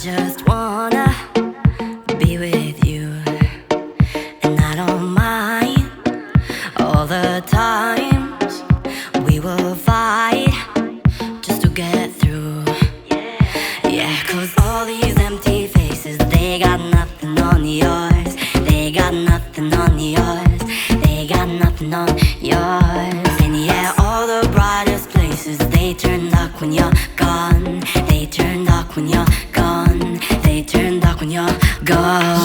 just wanna be with you, and I don't mind all the times we will fight just to get through. Yeah, 'cause all these empty faces, they got nothing on yours. They got nothing on yours. They got nothing on yours. And yeah, all the brightest places, they turn dark when you're gone. They turn dark when you're gone. They turn dark when you're gone.